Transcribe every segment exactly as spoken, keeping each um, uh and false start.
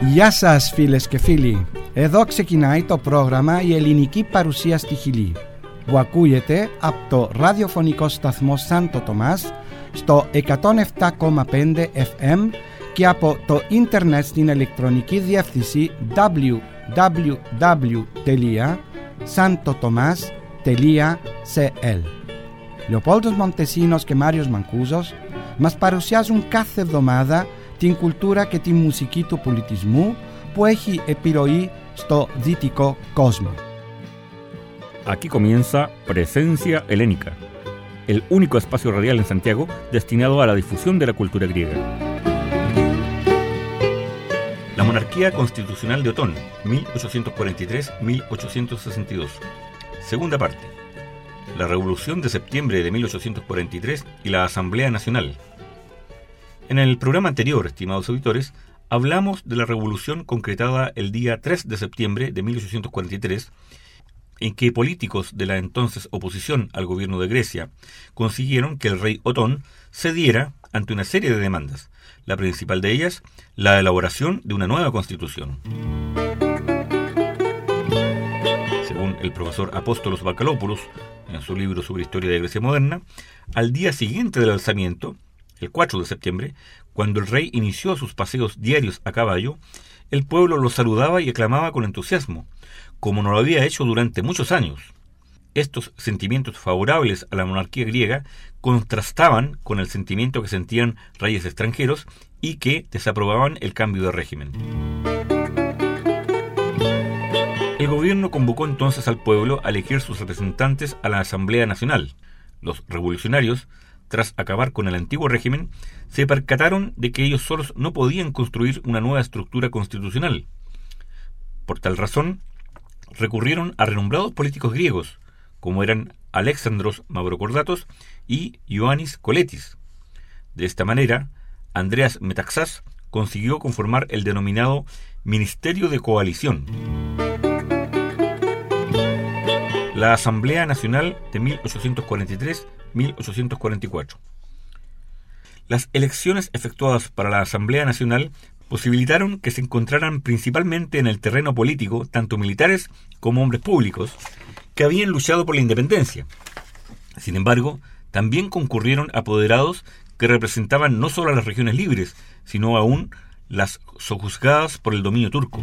Γεια σας φίλες και φίλοι. Εδώ ξεκινάει το πρόγραμμα «Η ελληνική παρουσία στη Χιλή» που ακούγεται από το ραδιοφωνικό σταθμό Σάντο Τομάς στο εκατόν επτά κόμμα πέντε εφ εμ και από το ίντερνετ στην ηλεκτρονική διεύθυνση double-u double-u double-u τελεία santo tomas τελεία c l. Λεοπόλδος Μοντεσίνος και Μάριος Μανκούζος μας παρουσιάζουν κάθε εβδομάδα την κουλτούρα και τη μουσική του πολιτισμού που έχει επιρροή στο δυτικό κόσμο. Aquí comienza Presencia Helénica, el único espacio radial en Santiago destinado a la difusión de la cultura griega. La monarquía constitucional de Otón, mil ochocientos cuarenta y tres a mil ochocientos sesenta y dos. Segunda parte. La Revolución de septiembre de mil ochocientos cuarenta y tres y la Asamblea Nacional. En el programa anterior, estimados auditores, hablamos de la revolución concretada el día tres de septiembre de mil ochocientos cuarenta y tres, en que políticos de la entonces oposición al gobierno de Grecia consiguieron que el rey Otón cediera ante una serie de demandas, la principal de ellas, la elaboración de una nueva constitución. Según el profesor Apóstolos Bakalopoulos, en su libro sobre historia de Grecia moderna, al día siguiente del alzamiento, el cuatro de septiembre, cuando el rey inició sus paseos diarios a caballo, el pueblo lo saludaba y aclamaba con entusiasmo, como no lo había hecho durante muchos años. Estos sentimientos favorables a la monarquía griega contrastaban con el sentimiento que sentían reyes extranjeros y que desaprobaban el cambio de régimen. El gobierno convocó entonces al pueblo a elegir sus representantes a la Asamblea Nacional. Los revolucionarios, tras acabar con el antiguo régimen, se percataron de que ellos solos no podían construir una nueva estructura constitucional. Por tal razón, recurrieron a renombrados políticos griegos, como eran Alexandros Mavrocordatos y Ioannis Koletis. De esta manera, Andreas Metaxás consiguió conformar el denominado Ministerio de Coalición. La Asamblea Nacional de mil ochocientos cuarenta y tres a mil ochocientos cuarenta y cuatro. Las elecciones efectuadas para la Asamblea Nacional posibilitaron que se encontraran principalmente en el terreno político tanto militares como hombres públicos que habían luchado por la independencia. Sin embargo, también concurrieron apoderados que representaban no solo a las regiones libres, sino aún las sojuzgadas por el dominio turco.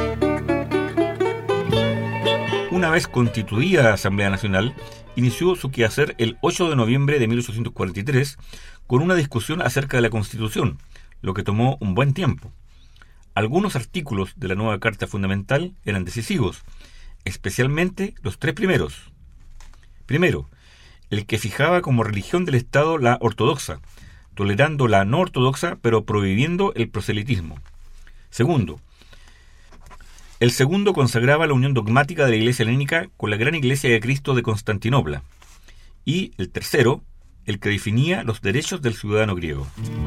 Una vez constituida la Asamblea Nacional, inició su quehacer el ocho de noviembre de mil ochocientos cuarenta y tres con una discusión acerca de la Constitución, lo que tomó un buen tiempo. Algunos artículos de la nueva Carta Fundamental eran decisivos, especialmente los tres primeros. Primero, el que fijaba como religión del Estado la ortodoxa, tolerando la no ortodoxa pero prohibiendo el proselitismo. Segundo, el segundo consagraba la unión dogmática de la Iglesia helénica con la Gran Iglesia de Cristo de Constantinopla. Y el tercero, el que definía los derechos del ciudadano griego.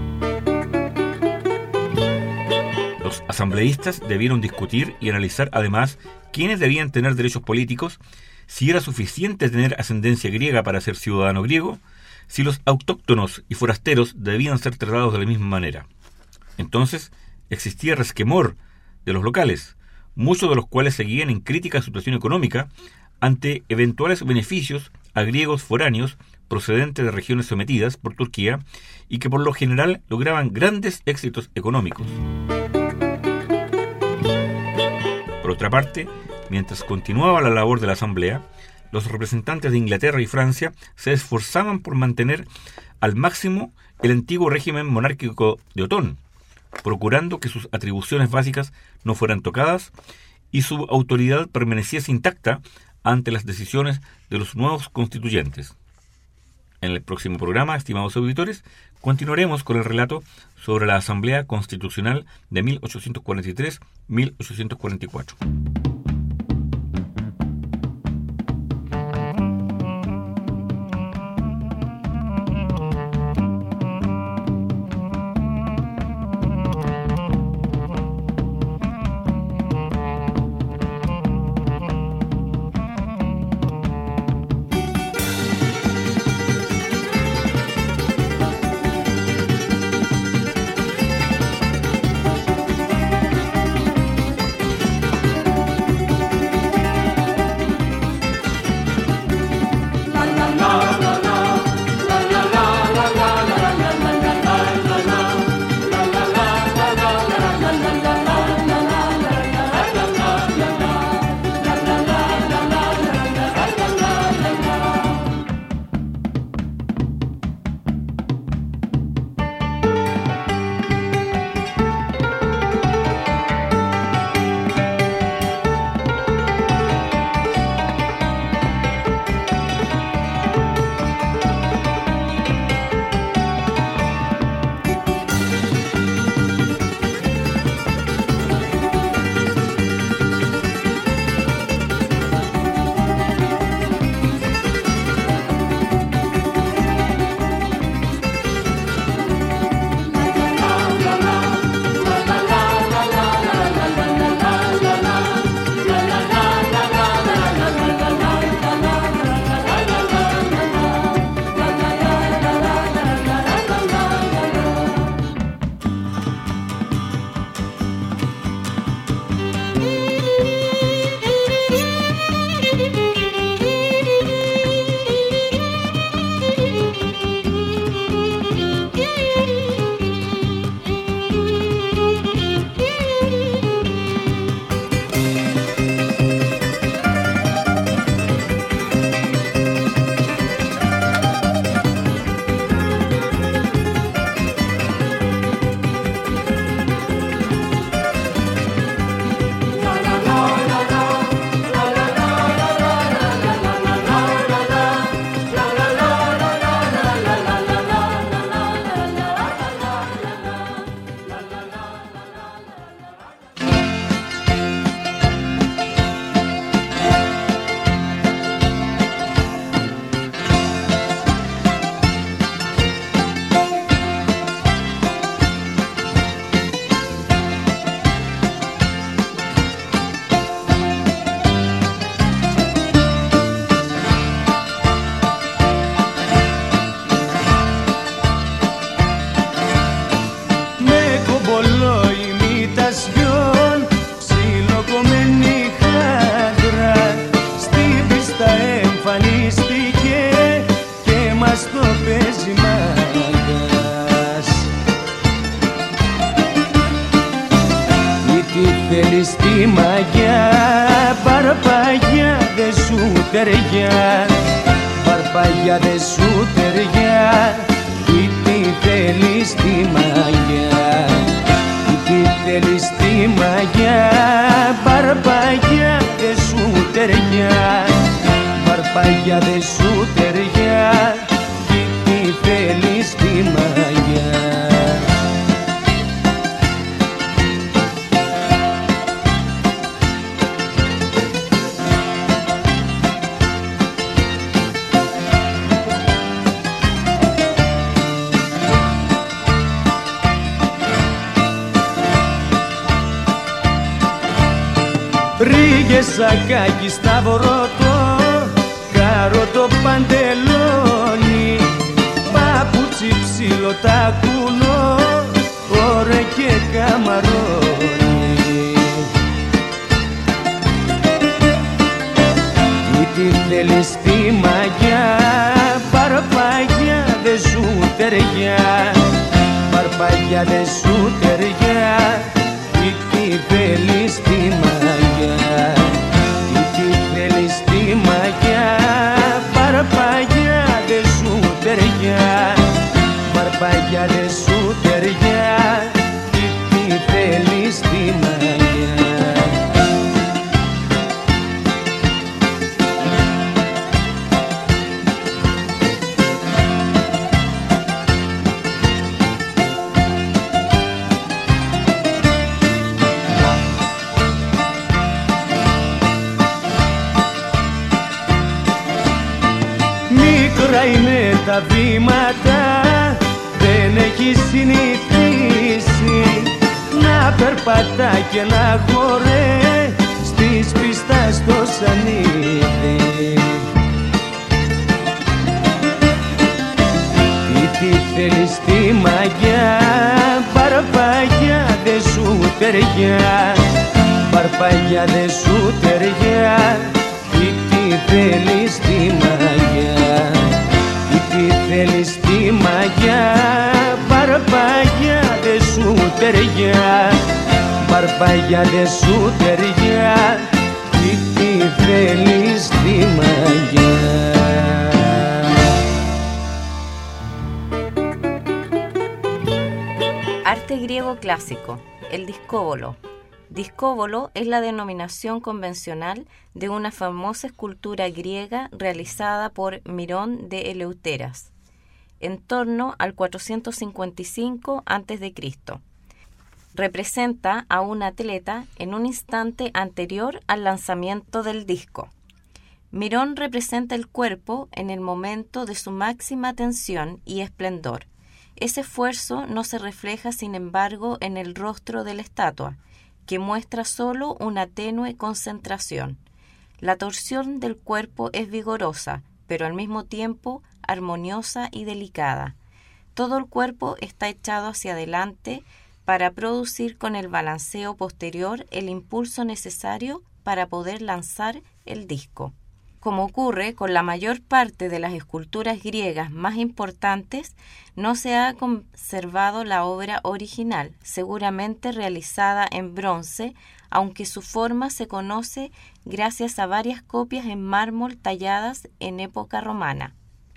Los asambleístas debieron discutir y analizar además quiénes debían tener derechos políticos, si era suficiente tener ascendencia griega para ser ciudadano griego, si los autóctonos y forasteros debían ser tratados de la misma manera. Entonces existía resquemor de los locales, muchos de los cuales seguían en crítica situación económica ante eventuales beneficios a griegos foráneos procedentes de regiones sometidas por Turquía y que por lo general lograban grandes éxitos económicos. Por otra parte, mientras continuaba la labor de la Asamblea, los representantes de Inglaterra y Francia se esforzaban por mantener al máximo el antiguo régimen monárquico de Otón, procurando que sus atribuciones básicas no fueran tocadas y su autoridad permaneciese intacta ante las decisiones de los nuevos constituyentes. En el próximo programa, estimados auditores, continuaremos con el relato sobre la Asamblea Constitucional de mil ochocientos cuarenta y tres a mil ochocientos cuarenta y cuatro. ταιριά, παρπαγιά δε σου ταιριά, ή τι θέλεις τη μαγιά, ή τι θέλεις τη μαγιά, παρπαγιά δε σου ταιριά, παρπαγιά δε σου ταιριά, ή τι θέλεις τη μαγιά. Ρίγες σακάκι σταυρωτό, καρότο παντελόνι, παπούτσι ψηλό τακουνό, ωρε και καμαρόνι. Τι τι θέλεις τη μαγιά, παρπαγιά δε σου ταιριά, παρπαγιά δε σου ταιριά, τι τι θέλεις τη μαγιά, τι τι θέλεις τη μαγιά, παρπαγιά δε σου ταιριά, παρπαγιά δε σου ταιριά, τι τι θέλεις τη μαγιά. Μικρά είναι τα βήματα, δεν έχει συνηθίσει να περπατά και να χωρέ στις πίστας στο σανίδι. Τι τι θέλεις τη μαγιά, παρπαγιά δε σου ταιριά, παρπαγιά δε σου ταιριά, τι τι θέλεις τη μαγιά, τι τι θέλεις τη μαγιά, παρπαγιά δε σου ταιριά, παρπαγιά δε σου ταιριά, τι τι θέλεις τη μαγιά. Arte griego clásico, el discóbolo. Discóbolo es la denominación convencional de una famosa escultura griega realizada por Mirón de Eleuteras, en torno al cuatrocientos cincuenta y cinco antes de Cristo. Representa a un atleta en un instante anterior al lanzamiento del disco. Mirón representa el cuerpo en el momento de su máxima tensión y esplendor. Ese esfuerzo no se refleja, sin embargo, en el rostro de la estatua, que muestra solo una tenue concentración. La torsión del cuerpo es vigorosa, pero al mismo tiempo armoniosa y delicada. Todo el cuerpo está echado hacia adelante para producir con el balanceo posterior el impulso necesario para poder lanzar el disco. Como ocurre con la mayor parte de las esculturas griegas más importantes, no se ha conservado la obra original, seguramente realizada en bronce, aunque su forma se conoce gracias a varias copias en mármol talladas en época romana.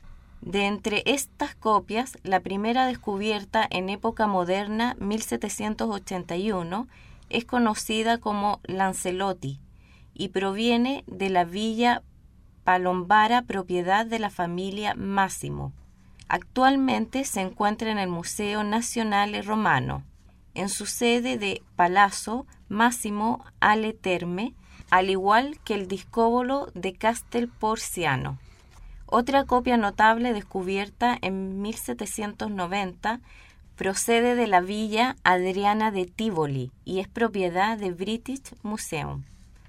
De entre estas copias, la primera descubierta en época moderna, mil setecientos ochenta y uno, es conocida como Lancelotti y proviene de la villa Palombara, propiedad de la familia Massimo. Actualmente se encuentra en el Museo Nazionale Romano, en su sede de Palazzo Massimo alle Terme, al igual que el discóbolo de Castel Porziano. Otra copia notable descubierta en mil setecientos noventa procede de la villa Adriana de Tivoli y es propiedad de British Museum.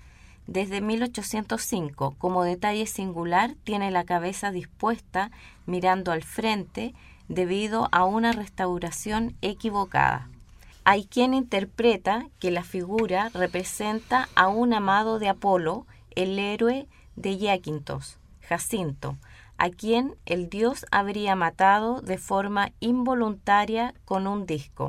Desde mil ochocientos cinco, como detalle singular, tiene la cabeza dispuesta mirando al frente debido a una restauración equivocada. Hay quien interpreta que la figura representa a un amado de Apolo, el héroe de Yaquintos, Jacinto, a quien el dios habría matado de forma involuntaria con un disco.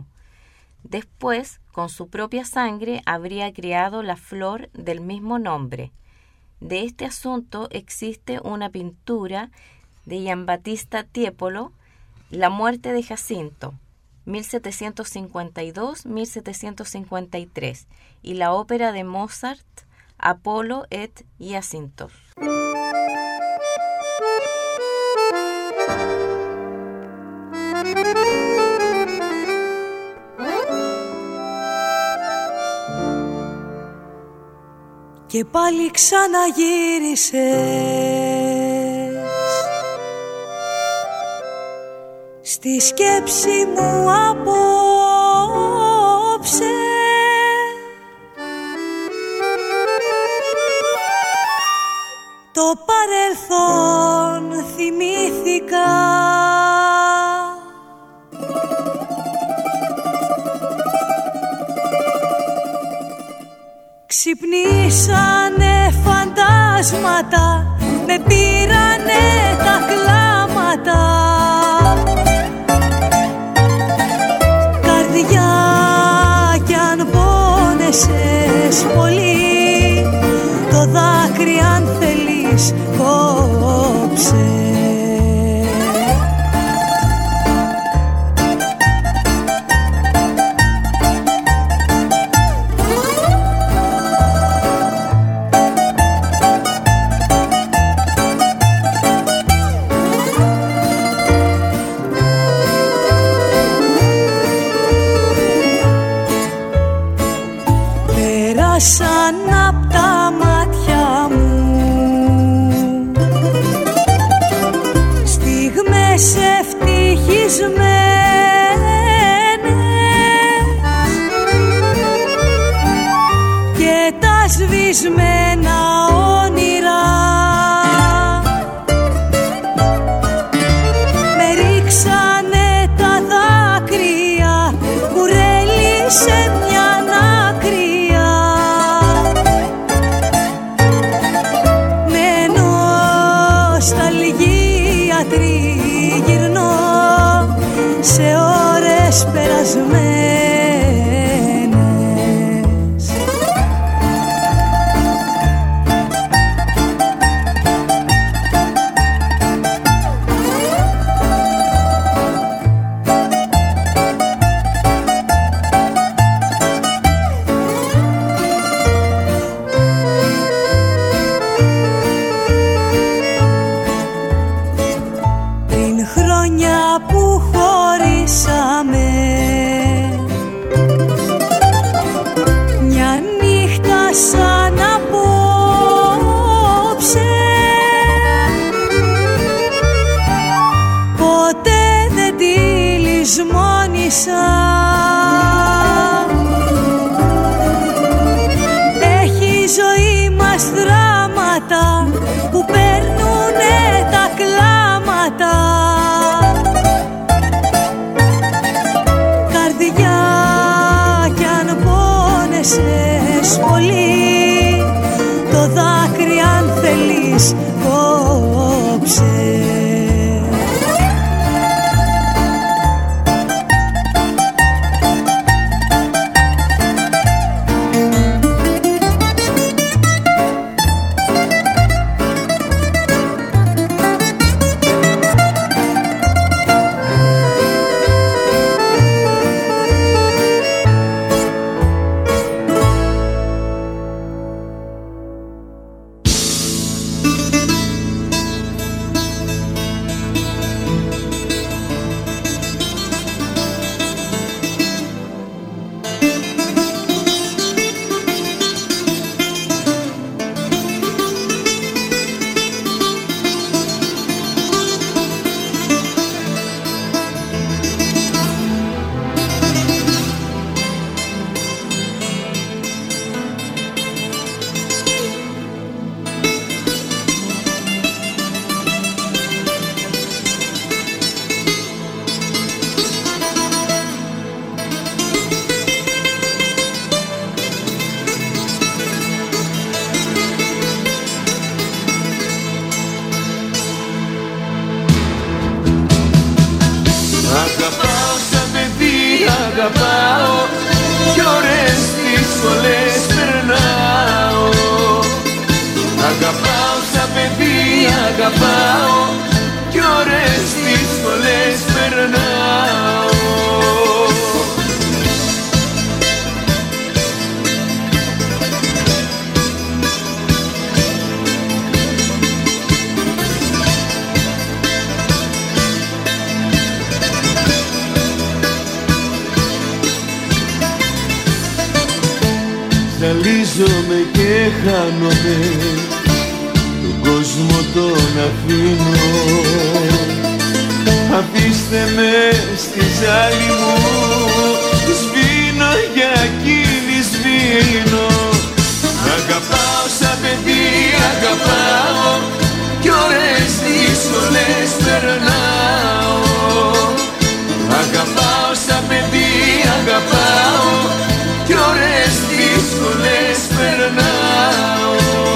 Después, con su propia sangre, habría creado la flor del mismo nombre. De este asunto existe una pintura de Giambattista Tiepolo, La muerte de Jacinto, mil setecientos cincuenta y dos a mil setecientos cincuenta y tres, y la ópera de Mozart, Apolo et Giacintos. Και πάλι ξαναγύρισες στη σκέψη μου απόψε. Το παρελθόν θυμήθηκα, ξυπνήσανε φαντάσματα, με πήρανε τα κλάματα. Καρδιά κι αν πόνεσες πολύ, το δάκρυ αν θέλεις κόψε. Σαν απ' τα μάτια μου στιγμές ευτυχισμένες και τα σβησμένα όνειρα με ρίξανε τα δάκρυα, κουρέλι σε μια άκρη. Τριγυρνώ σε ώρες περασμένες. Που χωρίσαμε, μια νύχτα σαν απόψε, ποτέ δεν τη λησμόνησα. Έχει η ζωή μας δράματα που παίρνουνε τα κλάματα. Πολύ, το δάκρυ αν θέλεις κόψε. αγαπάω κι ώρες δύσκολες περνάω. Ζαλίζομαι και χάνομαι, τον κόσμο τον αφήνω. Αφήστε με στη ζάλη μου, σβήνω για εκείνη σβήνω. Αγαπάω σαν παιδί, αγαπάω κι ώρες δύσκολες περνάω. Αγαπάω σαν παιδί, αγαπάω κι ώρες δύσκολες περνάω.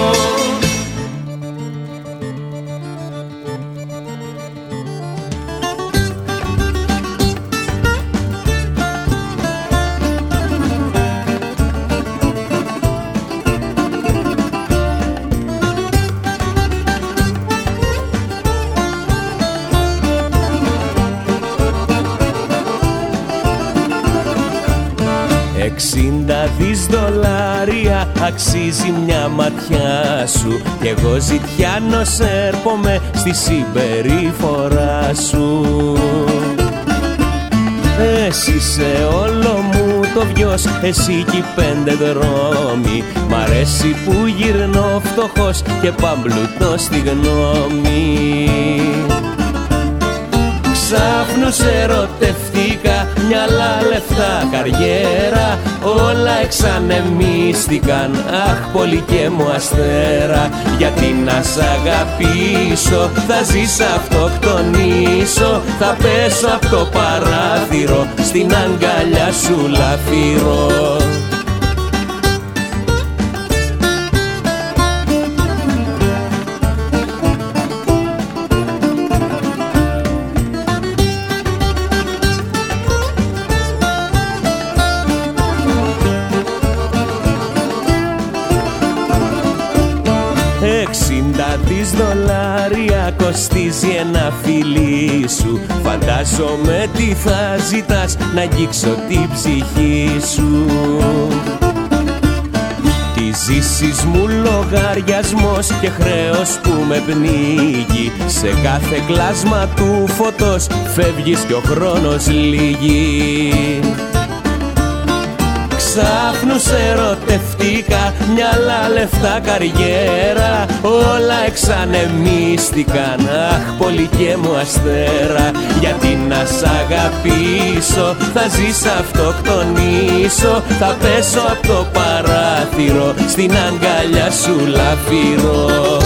Εξήντα δις δολάρια αξίζει μια ματιά σου κι εγώ ζητιάνος έρχομαι στη συμπεριφορά σου. Εσύ σε όλο μου το βιός, εσύ κι πέντε δρόμοι. Μ' αρέσει που γυρνώ φτωχός και παμπλουτώ στη γνώμη. Ξάφνου σε ερωτευτήκα, μυαλά, λεφτά, καριέρα, όλα εξανεμίστηκαν, αχ πολύ και μου αστέρα. Γιατί να σ' αγαπήσω, θα ζεις αυτοκτονήσω, θα πέσω από το παράθυρο, στην αγκαλιά σου λαφυρώ. Εξήντα δις δολάρια κοστίζει ένα φιλί σου. Φαντάζομαι τι θα ζητάς, να αγγίξω την ψυχή σου. Τη ζήσεις μου λογαριασμός και χρέος που με πνίγει. Σε κάθε κλάσμα του φωτός φεύγεις κι ο χρόνος λύγει. Ξάφνου σε ερωτευτήκα, μυαλά, λεφτά, καριέρα, όλα εξανεμίστηκαν, αχ πολύ και μου αστέρα. Γιατί να σ' αγαπήσω, θα ζεις αυτοκτονήσω, θα πέσω από το παράθυρο, στην αγκαλιά σου λαφυρώ.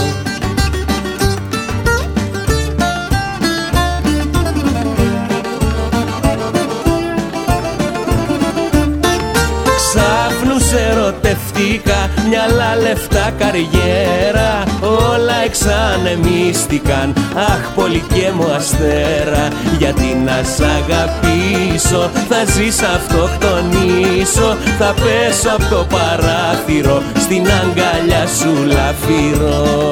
Σε ερωτευτήκα, μυαλά, λεφτά, καριέρα, όλα εξανεμίστηκαν, αχ πολύ και μου αστέρα. Γιατί να σ' αγαπήσω, θα ζεις αυτοκτονήσω, θα πέσω από το παράθυρο, στην αγκαλιά σου λαφυρώ.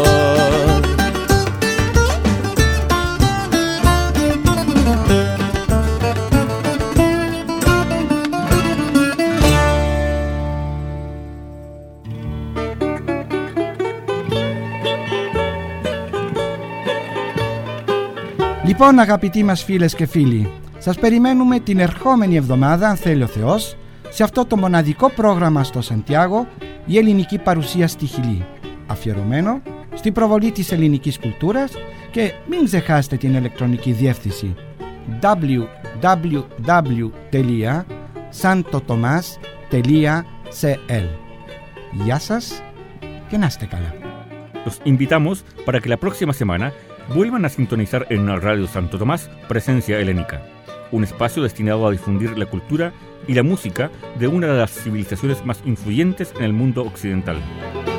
Λοιπόν, αγαπητοί μας φίλες και φίλοι, σας περιμένουμε την ερχόμενη εβδομάδα, αν θέλει ο Θεός, σε αυτό το μοναδικό πρόγραμμα στο Σαντιάγο, η ελληνική παρουσία στη Χιλή, αφιερωμένο στην προβολή της ελληνικής κουλτούρας, και μην ξεχάσετε την ηλεκτρονική διεύθυνση double-u double-u double-u τελεία santo tomas τελεία c l. Γεια σας και να είστε καλά. Los invitamos para que la próxima semana vuelvan a sintonizar en Radio Santo Tomás Presencia Helénica, un espacio destinado a difundir la cultura y la música de una de las civilizaciones más influyentes en el mundo occidental.